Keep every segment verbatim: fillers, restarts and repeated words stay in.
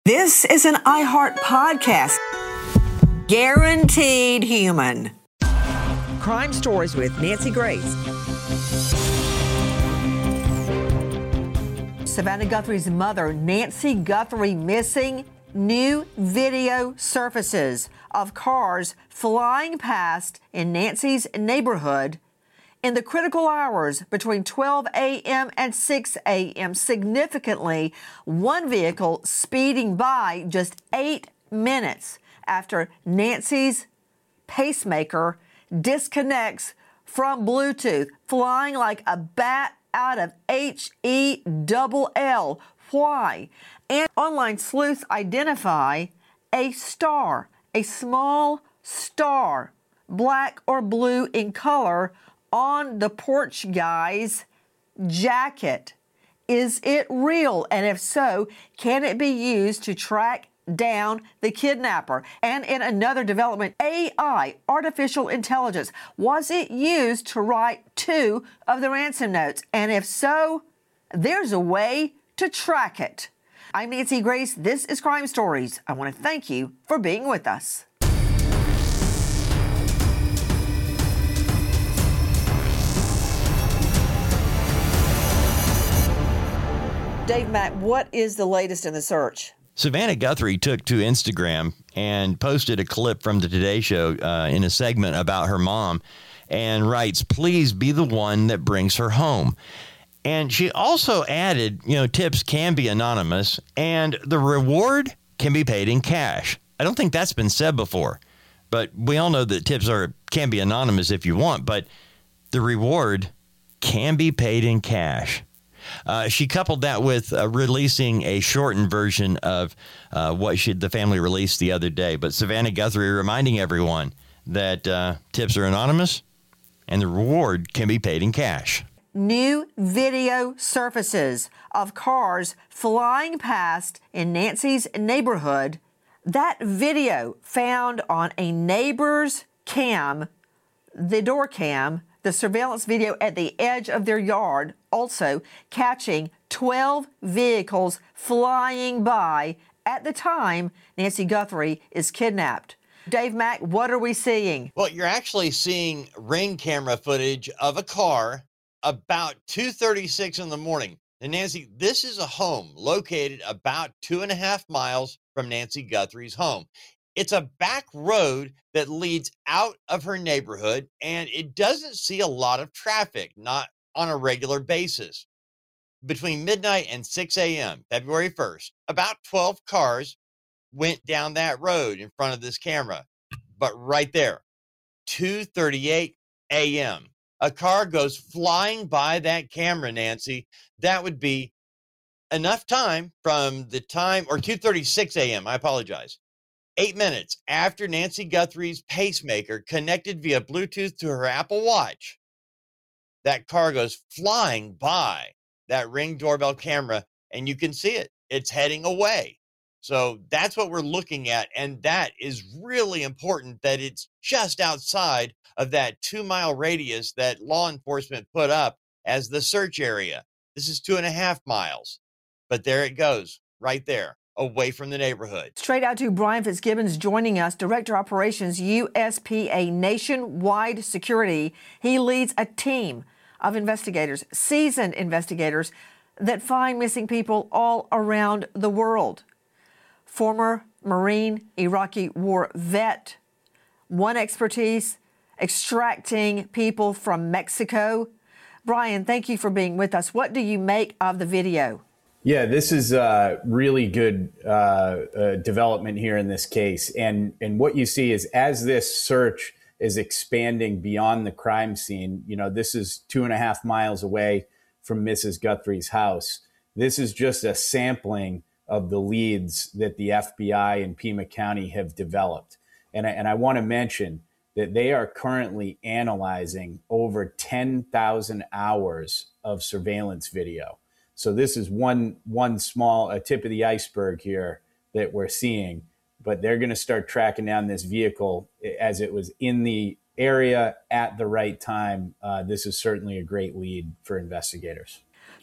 This is an iHeart podcast. Guaranteed human. Crime Stories with Nancy Grace. Savannah Guthrie's mother, Nancy Guthrie, missing. New video surfaces of cars flying past in Nancy's neighborhood in the critical hours between twelve a.m. and six a.m. Significantly, one vehicle speeding by just eight minutes after Nancy's pacemaker disconnects from Bluetooth, flying like a bat out of H E L L. Why? And online sleuths identify a star, a small star, black or blue in color, on the porch guy's jacket. Is it real? And if so, can it be used to track down the kidnapper? And in another development, A I, artificial intelligence, was it used to write two of the ransom notes? And if so, there's a way to track it. I'm Nancy Grace. This is Crime Stories. I want to thank you for being with us. Dave Mack, what is the latest in the search? Savannah Guthrie took to Instagram and posted a clip from the Today Show uh, in a segment about her mom and writes, "Please be the one that brings her home." And she also added, you know, tips can be anonymous and the reward can be paid in cash. I don't think that's been said before, but we all know that tips are can be anonymous if you want, but the reward can be paid in cash. Uh, she coupled that with uh, releasing a shortened version of uh, what she, the family released the other day. But Savannah Guthrie reminding everyone that uh, tips are anonymous and the reward can be paid in cash. New video surfaces of cars flying past in Nancy's neighborhood. That video found on a neighbor's cam, the door cam, the surveillance video at the edge of their yard, also catching twelve vehicles flying by at the time Nancy Guthrie is kidnapped. Dave Mack, what are we seeing? Well, you're actually seeing Ring camera footage of a car about two thirty-six in the morning. And Nancy, this is a home located about two and a half miles from Nancy Guthrie's home. It's a back road that leads out of her neighborhood, and it doesn't see a lot of traffic, not on a regular basis. Between midnight and six a.m., February first, about twelve cars went down that road in front of this camera. But right there, two thirty-eight a.m., a car goes flying by that camera, Nancy. That would be enough time from the time, or two thirty-six a.m., I apologize. Eight minutes after Nancy Guthrie's pacemaker connected via Bluetooth to her Apple Watch, that car goes flying by that Ring doorbell camera, and you can see it. It's heading away. So that's what we're looking at, and that is really important that it's just outside of that two-mile radius that law enforcement put up as the search area. This is two and a half miles, but there it goes, right there, away from the neighborhood. Straight out to Brian Fitzgibbons joining us, Director Operations, U S P A Nationwide Security. He leads a team of investigators, seasoned investigators, that find missing people all around the world. Former Marine, Iraqi war vet, one expertise, extracting people from Mexico. Brian, thank you for being with us. What do you make of the video? Yeah, this is a really good uh, uh, development here in this case. And, and what you see is as this search is expanding beyond the crime scene, you know, this is two and a half miles away from Missus Guthrie's house. This is just a sampling of the leads that the F B I and Pima County have developed. And I, and I want to mention that they are currently analyzing over ten thousand hours of surveillance video. So this is one one small a tip of the iceberg here that we're seeing, but they're going to start tracking down this vehicle as it was in the area at the right time. Uh, this is certainly a great lead for investigators.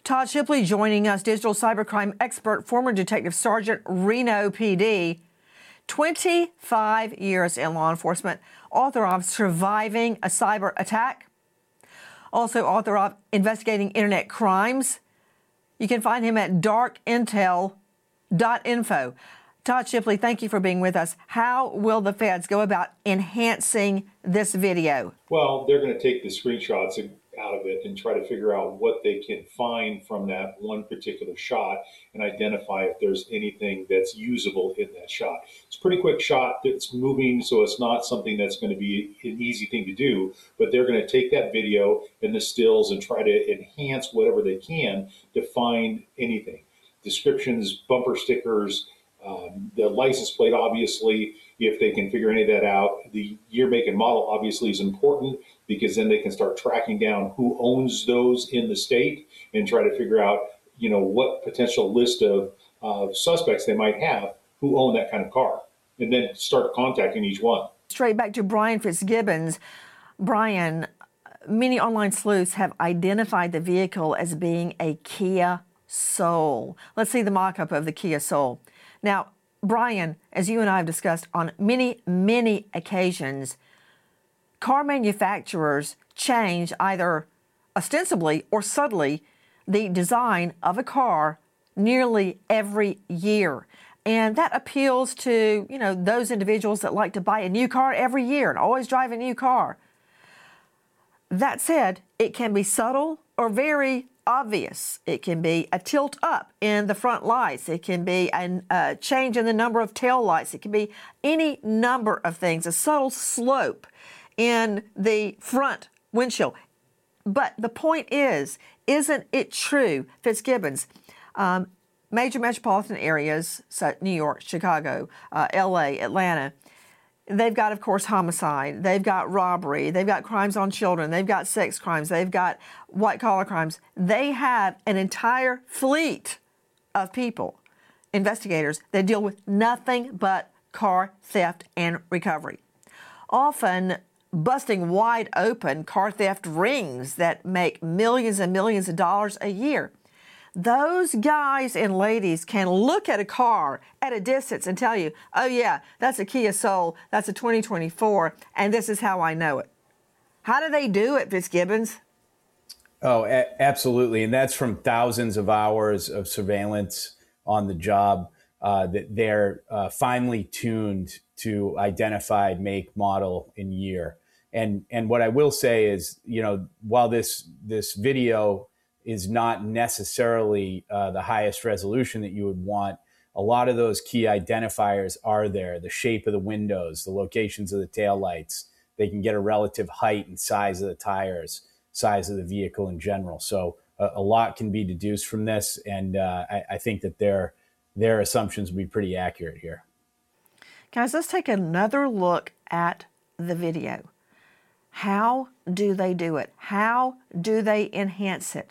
Todd Shipley joining us, digital cybercrime expert, former Detective Sergeant, Reno P D. twenty-five years in law enforcement, author of Surviving a Cyber Attack, also author of Investigating Internet Crimes. You can find him at dark intel dot info. Todd Shipley, thank you for being with us. How will the feds go about enhancing this video? Well, they're going to take the screenshots out of it and try to figure out what they can find from that one particular shot and identify if there's anything that's usable in that shot. It's a pretty quick shot that's moving, so it's not something that's going to be an easy thing to do, but they're going to take that video and the stills and try to enhance whatever they can to find anything. Descriptions, bumper stickers, um, the license plate, obviously, if they can figure any of that out. The year, make, and model obviously is important, because then they can start tracking down who owns those in the state and try to figure out, you know, what potential list of uh, suspects they might have who own that kind of car, and then start contacting each one. Straight back to Brian Fitzgibbons. Brian, many online sleuths have identified the vehicle as being a Kia Soul. Let's see the mock-up of the Kia Soul. Now, Brian, as you and I have discussed on many, many occasions, car manufacturers change either ostensibly or subtly the design of a car nearly every year. And that appeals to, you know, those individuals that like to buy a new car every year and always drive a new car. That said, it can be subtle or very obvious. It can be a tilt up in the front lights. It can be a uh, change in the number of tail lights. It can be any number of things, a subtle slope in the front windshield. But the point is, isn't it true, Fitzgibbons, um, major metropolitan areas, so New York, Chicago, uh, L A, Atlanta, they've got, of course, homicide. They've got robbery. They've got crimes on children. They've got sex crimes. They've got white-collar crimes. They have an entire fleet of people, investigators, that deal with nothing but car theft and recovery. Often busting wide open car theft rings that make millions and millions of dollars a year. Those guys and ladies can look at a car at a distance and tell you, oh yeah, that's a Kia Soul, that's a twenty twenty-four, and this is how I know it. How do they do it, Fitzgibbons? Oh, a- absolutely. And that's from thousands of hours of surveillance on the job uh, that they're uh, finely tuned to identify make, model, and year. And and what I will say is, you know, while this this video is not necessarily uh, the highest resolution that you would want, a lot of those key identifiers are there. The shape of the windows, the locations of the taillights. They can get a relative height and size of the tires, size of the vehicle in general. So a, a lot can be deduced from this, and uh, I, I think that their their assumptions will be pretty accurate here. Guys, let's take another look at the video. How do they do it? How do they enhance it?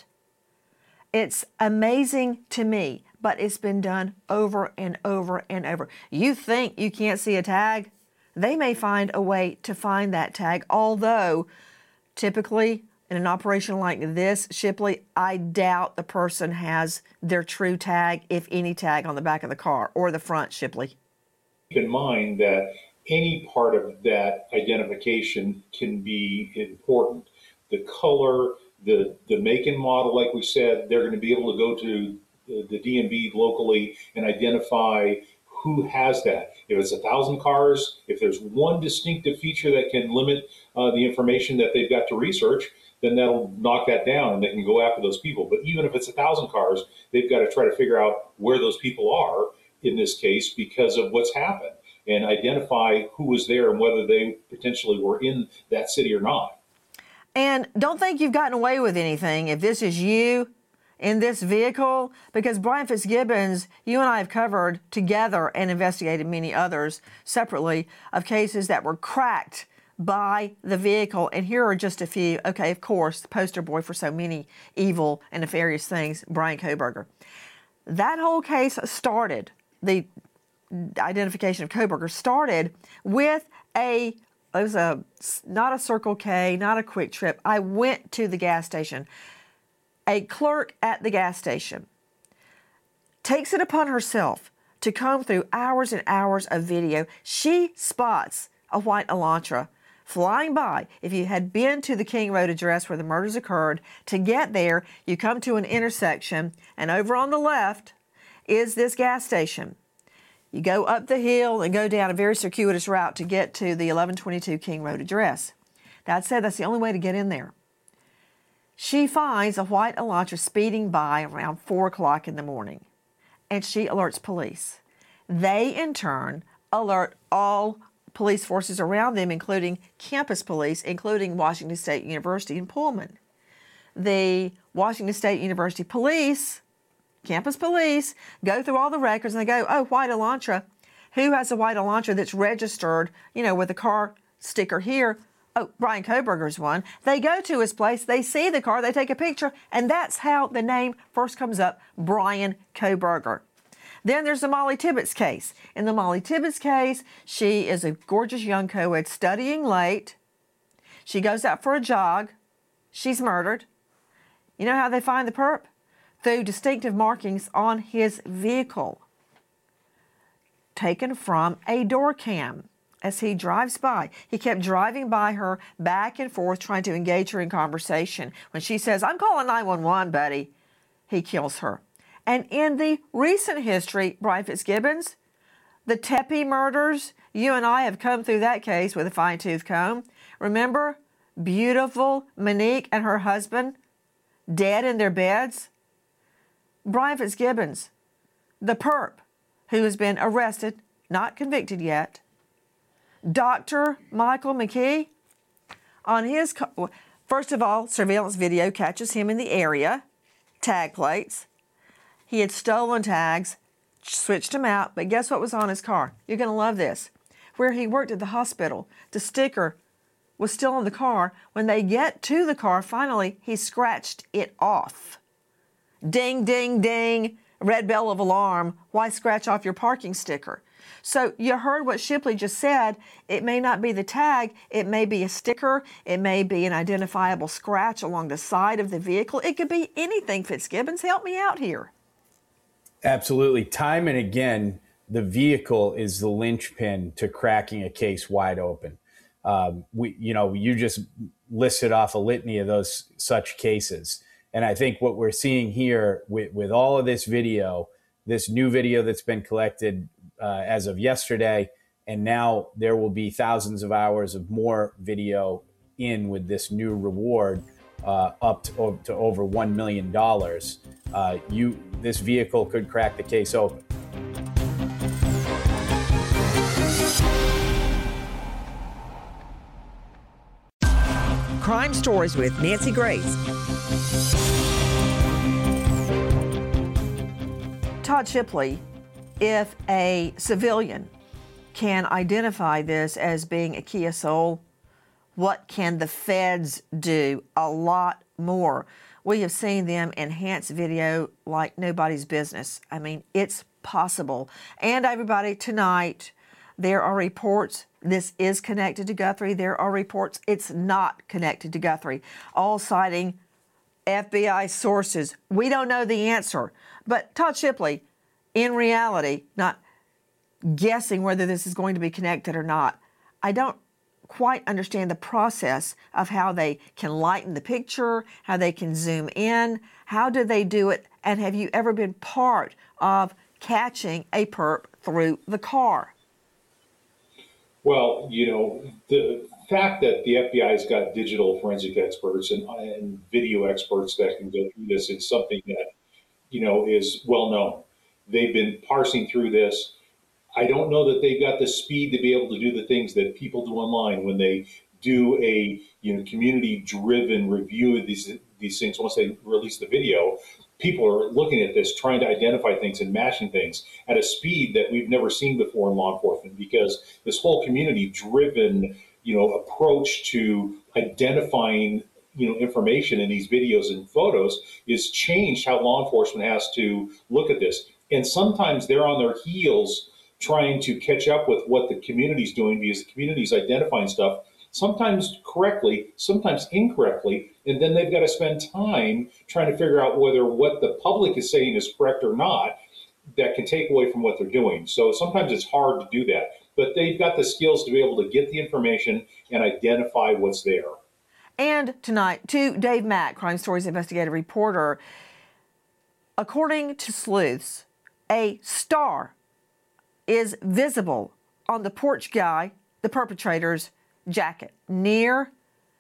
It's amazing to me, but it's been done over and over and over. You think you can't see a tag? They may find a way to find that tag, although typically in an operation like this, Shipley, I doubt the person has their true tag, if any tag, on the back of the car or the front, Shipley. Keep in mind that any part of that identification can be important. The color, the, the make and model, like we said, they're going to be able to go to the, the D M V locally and identify who has that. If it's a thousand cars, if there's one distinctive feature that can limit uh, the information that they've got to research, then that'll knock that down and they can go after those people. But even if it's a thousand cars, they've got to try to figure out where those people are in this case because of what's happened, and identify who was there and whether they potentially were in that city or not. And don't think you've gotten away with anything if this is you in this vehicle, because Brian Fitzgibbons, you and I have covered together and investigated many others separately of cases that were cracked by the vehicle. And here are just a few. Okay, of course, the poster boy for so many evil and nefarious things, Bryan Kohberger. That whole case started, the identification of Kohberger started with a, it was a, not a Circle K, not a Quick Trip. I went to the gas station. A clerk at the gas station takes it upon herself to comb through hours and hours of video. She spots a white Elantra flying by. If you had been to the King Road address where the murders occurred, to get there, you come to an intersection, and over on the left is this gas station. You go up the hill and go down a very circuitous route to get to the eleven twenty-two King Road address. That said, that's the only way to get in there. She finds a white Elantra speeding by around four o'clock in the morning, and she alerts police. They, in turn, alert all police forces around them, including campus police, including Washington State University in Pullman. The Washington State University police, campus police, go through all the records and they go, oh, white Elantra. Who has a white Elantra that's registered, you know, with a car sticker here? Oh, Bryan Kohberger's one. They go to his place, they see the car, they take a picture, and that's how the name first comes up, Bryan Kohberger. Then there's the Molly Tibbetts case. In the Molly Tibbetts case, she is a gorgeous young co-ed studying late. She goes out for a jog. She's murdered. You know how they find the perp? Through distinctive markings on his vehicle, taken from a door cam. As he drives by, he kept driving by her back and forth, trying to engage her in conversation. When she says, I'm calling nine one one, buddy, he kills her. And in the recent history, Brian Fitzgibbons, the Tepe murders, you and I have come through that case with a fine-tooth comb. Remember beautiful Monique and her husband dead in their beds? Brian Fitzgibbons, the perp who has been arrested, not convicted yet. Doctor Michael McKee, on his, first of all, surveillance video catches him in the area, tag plates. He had stolen tags, switched them out, but guess what was on his car? You're going to love this. Where he worked at the hospital, the sticker was still on the car. When they get to the car, finally, he scratched it off. Ding, ding, ding, red bell of alarm. Why scratch off your parking sticker? So you heard what Shipley just said. It may not be the tag. It may be a sticker. It may be an identifiable scratch along the side of the vehicle. It could be anything, Fitzgibbons. Help me out here. Absolutely. Time and again, the vehicle is the linchpin to cracking a case wide open. Um, we, you know, you just listed off a litany of those such cases. And I think what we're seeing here with, with all of this video, this new video that's been collected uh, as of yesterday, and now there will be thousands of hours of more video in with this new reward uh, up to, to over one million dollars. Uh, you, this vehicle could crack the case open. Crime Stories with Nancy Grace. Todd Shipley, if a civilian can identify this as being a Kia Soul, what can the feds do? A lot more. We have seen them enhance video like nobody's business. I mean, it's possible. And everybody, tonight, there are reports this is connected to Guthrie. There are reports it's not connected to Guthrie, all citing F B I sources. We don't know the answer. But Todd Shipley, in reality, not guessing whether this is going to be connected or not, I don't quite understand the process of how they can lighten the picture, how they can zoom in. How do they do it? And have you ever been part of catching a perp through the car? Well, you know, the fact that the F B I's got digital forensic experts and, and video experts that can go through this is something that, you know, is well known. They've been parsing through this. I don't know that they've got the speed to be able to do the things that people do online when they do a, you know, community-driven review of these these things. Once they release the video, people are looking at this, trying to identify things and matching things at a speed that we've never seen before in law enforcement, because this whole community-driven, you know, approach to identifying, you know, information in these videos and photos is changed how law enforcement has to look at this. And sometimes they're on their heels trying to catch up with what the community's doing because the community's identifying stuff. sometimes correctly, sometimes incorrectly, and then they've got to spend time trying to figure out whether what the public is saying is correct or not. That can take away from what they're doing. So sometimes it's hard to do that, but they've got the skills to be able to get the information and identify what's there. And tonight, to Dave Mack, Crime Stories investigative reporter. According to sleuths, a star is visible on the porch guy, the perpetrator's jacket, near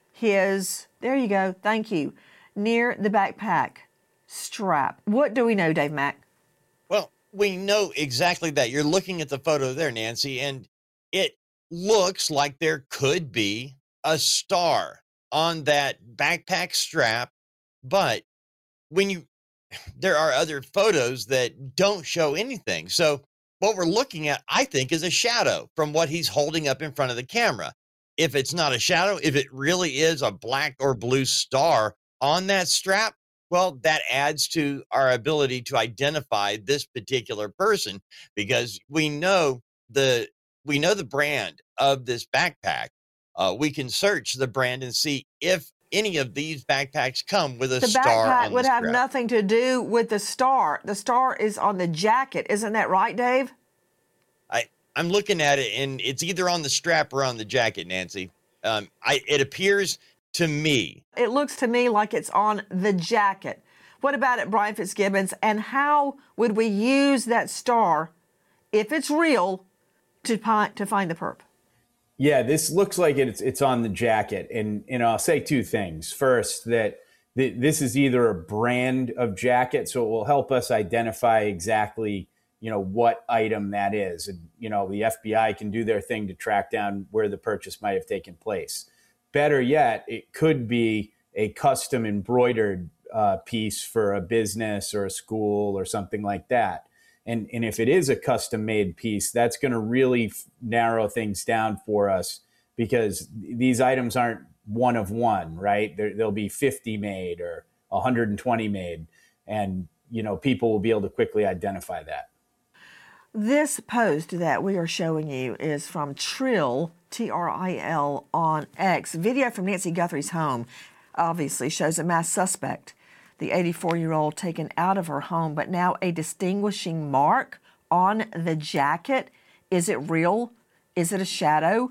his, there you go, thank you, near the backpack strap. What do we know, Dave Mack? Well, we know exactly that. You're looking at the photo there, Nancy, and it looks like there could be a star on that backpack strap. But when you, there are other photos that don't show anything. So what we're looking at, I think, is a shadow from what he's holding up in front of the camera. If it's not a shadow, if it really is a black or blue star on that strap, well, that adds to our ability to identify this particular person, because we know the we know the brand of this backpack. Uh, we can search the brand and see if any of these backpacks come with a the star backpack on would the have strap. nothing to do with the star. The star is on the jacket. Isn't that right, Dave? I, I'm looking at it, and it's either on the strap or on the jacket, Nancy. Um, I, it appears to me. It looks to me like it's on the jacket. What about it, Brian Fitzgibbons? And how would we use that star, if it's real, to, pi- to find the perp? Yeah, this looks like it's it's on the jacket. And, and I'll say two things. First, that th- this is either a brand of jacket, so it will help us identify exactly, you know, what item that is. And, you know, the F B I can do their thing to track down where the purchase might have taken place. Better yet, it could be a custom embroidered uh, piece for a business or a school or something like that. And, and if it is a custom made piece, that's going to really f- narrow things down for us, because these items aren't one of one, right? There, there'll be fifty made or one hundred twenty made. And, you know, people will be able to quickly identify that. This post that we are showing you is from Trill, T R I L, on X. Video from Nancy Guthrie's home obviously shows a masked suspect, the eighty-four-year-old, taken out of her home, but now a distinguishing mark on the jacket. Is it real? Is it a shadow?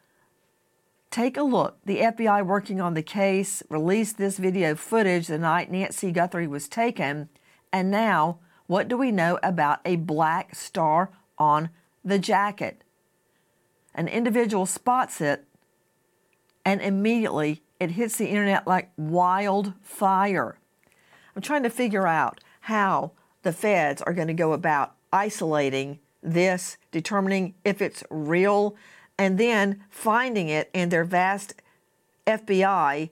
Take a look. The F B I, working on the case, released this video footage the night Nancy Guthrie was taken. And now, what do we know about a black star on the jacket? An individual spots it, and immediately it hits the internet like wildfire. I'm trying to figure out how the feds are going to go about isolating this, determining if it's real, and then finding it in their vast F B I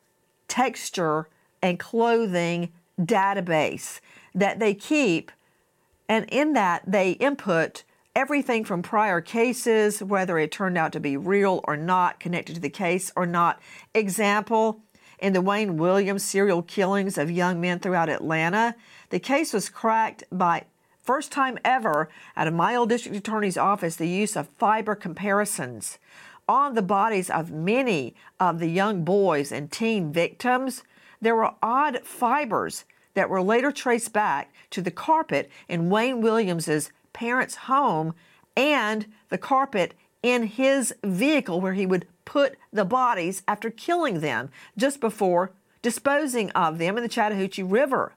texture and clothing database that they keep. And in that, they input everything from prior cases, whether it turned out to be real or not, connected to the case or not. Example, in the Wayne Williams serial killings of young men throughout Atlanta, the case was cracked by, first time ever, at a my old district attorney's office, the use of fiber comparisons on the bodies of many of the young boys and teen victims. There were odd fibers that were later traced back to the carpet in Wayne Williams's parents' home and the carpet in his vehicle where he would put the bodies after killing them just before disposing of them in the Chattahoochee River.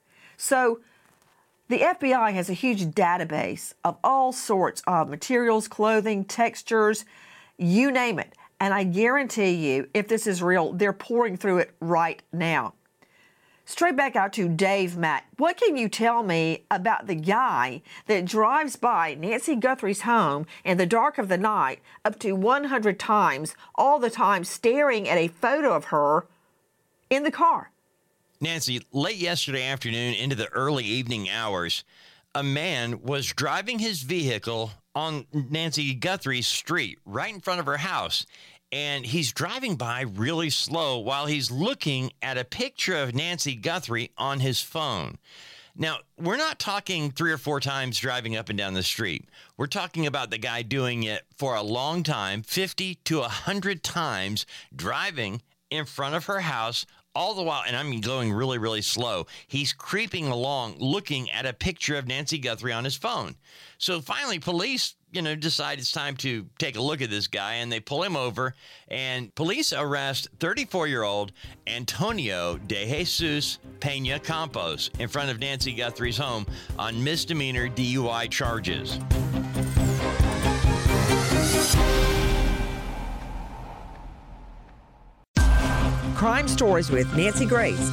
So the F B I has a huge database of all sorts of materials, clothing, textures, you name it. And I guarantee you, if this is real, they're pouring through it right now. Straight back out to Dave Mack. What can you tell me about the guy that drives by Nancy Guthrie's home in the dark of the night up to one hundred times, all the time staring at a photo of her in the car? Nancy, late yesterday afternoon into the early evening hours, a man was driving his vehicle on Nancy Guthrie's street right in front of her house. And he's driving by really slow while he's looking at a picture of Nancy Guthrie on his phone. Now, we're not talking three or four times driving up and down the street. We're talking about the guy doing it for a long time, fifty to one hundred times, driving in front of her house all the while. And I mean, going really, really slow. He's creeping along, looking at a picture of Nancy Guthrie on his phone. So finally, police, you know, decide it's time to take a look at this guy, and they pull him over, and police arrest thirty-four-year-old Antonio de Jesus Pena Campos in front of Nancy Guthrie's home on misdemeanor D U I charges. Crime Stories with Nancy Grace.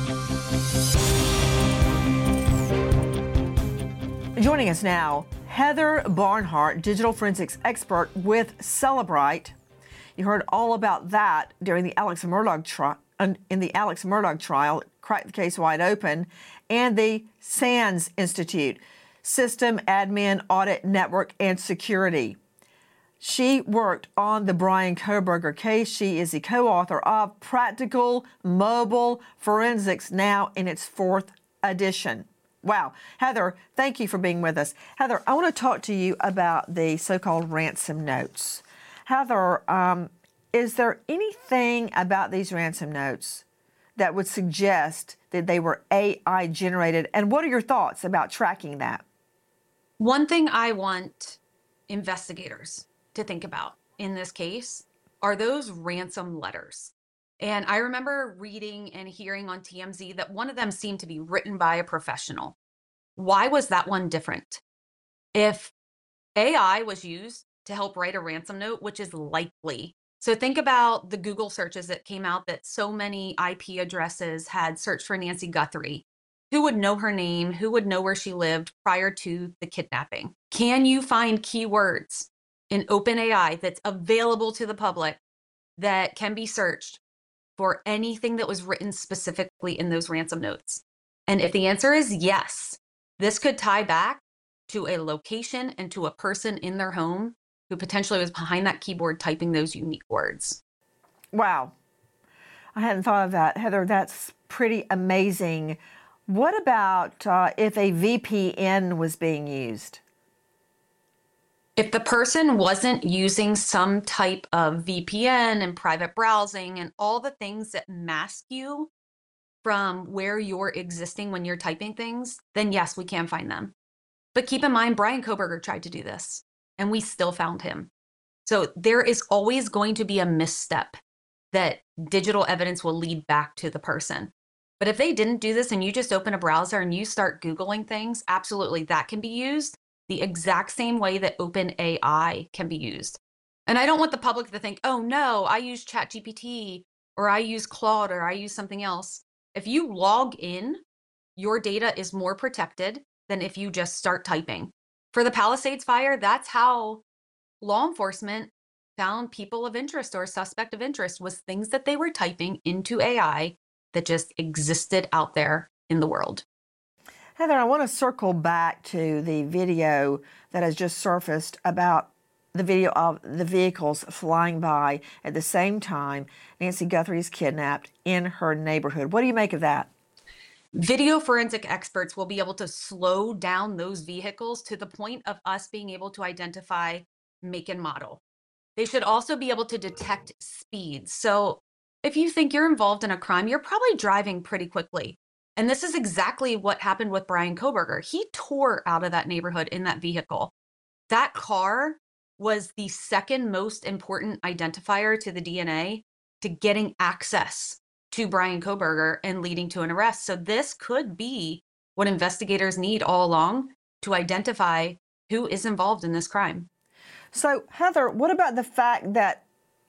Joining us now, Heather Barnhart, digital forensics expert with Cellebrite. You heard all about that during the Alex Murdaugh trial. In the Alex Murdaugh trial, cracked the case wide open, and the SANS Institute, System Admin Audit Network and Security. She worked on the Bryan Kohberger case. She is the co-author of Practical Mobile Forensics, now in its fourth edition. Wow. Heather, thank you for being with us. Heather, I want to talk to you about the so-called ransom notes. Heather, um, is there anything about these ransom notes that would suggest that they were A I generated? And what are your thoughts about tracking that? One thing I want investigators to think about in this case are those ransom letters. And I remember reading and hearing on T M Z that one of them seemed to be written by a professional. Why was that one different? If A I was used to help write a ransom note, which is likely. So think about the Google searches that came out that so many I P addresses had searched for Nancy Guthrie. Who would know her name? Who would know where she lived prior to the kidnapping? Can you find keywords in OpenAI that's available to the public that can be searched for anything that was written specifically in those ransom notes? And if the answer is yes, this could tie back to a location and to a person in their home who potentially was behind that keyboard typing those unique words. Wow. I hadn't thought of that. Heather, that's pretty amazing. What about uh, if a V P N was being used? If the person wasn't using some type of V P N and private browsing and all the things that mask you from where you're existing when you're typing things, then yes, we can find them. But keep in mind, Bryan Kohberger tried to do this, and we still found him. So there is always going to be a misstep that digital evidence will lead back to the person. But if they didn't do this and you just open a browser and you start Googling things, absolutely, that can be used the exact same way that OpenAI can be used. And I don't want the public to think, oh no, I use ChatGPT or I use Claude or I use something else. If you log in, your data is more protected than if you just start typing. For the Palisades fire, that's how law enforcement found people of interest or suspect of interest, was things that they were typing into A I that just existed out there in the world. Heather, I want to circle back to the video that has just surfaced about the video of the vehicles flying by at the same time Nancy Guthrie is kidnapped in her neighborhood. What do you make of that? Video forensic experts will be able to slow down those vehicles to the point of us being able to identify make and model. They should also be able to detect speeds. So if you think you're involved in a crime, you're probably driving pretty quickly. And this is exactly what happened with Bryan Kohberger. He tore out of that neighborhood in that vehicle. That car was the second most important identifier to the D N A to getting access to Bryan Kohberger and leading to an arrest. So this could be what investigators need all along to identify who is involved in this crime. So, Heather, what about the fact that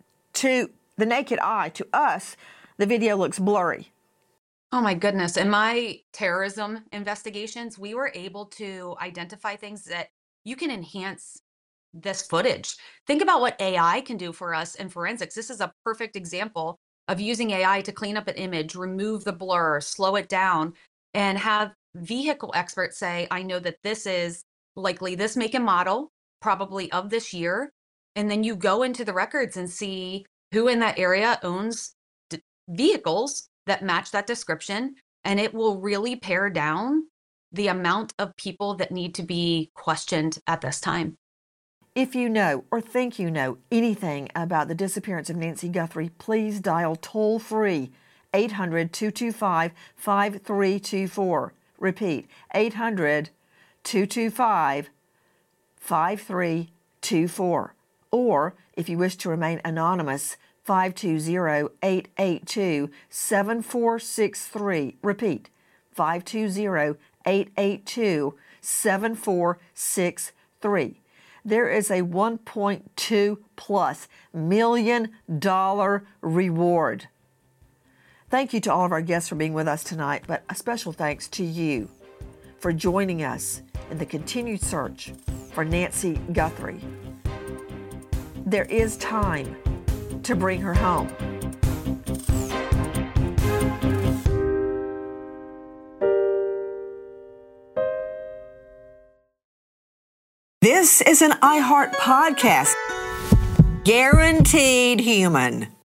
to the naked eye, to us, the video looks blurry? Oh my goodness. In my terrorism investigations, we were able to identify things that you can enhance this footage. Think about what A I can do for us in forensics. This is a perfect example of using A I to clean up an image, remove the blur, slow it down, and have vehicle experts say, I know that this is likely this make and model, probably of this year. And then you go into the records and see who in that area owns d- vehicles that match that description. And it will really pare down the amount of people that need to be questioned at this time. If you know or think you know anything about the disappearance of Nancy Guthrie, please dial toll-free eight hundred, two two five, five three two four. Repeat, eight hundred, two two five, five three two four. Or, if you wish to remain anonymous, five two zero, eight eight two, seven four six three. Repeat, five two zero, eight eight two, seven four six three. There is a one point two plus million dollar reward. Thank you to all of our guests for being with us tonight, but a special thanks to you for joining us in the continued search for Nancy Guthrie. There is time to bring her home. This is an iHeart podcast. Guaranteed human.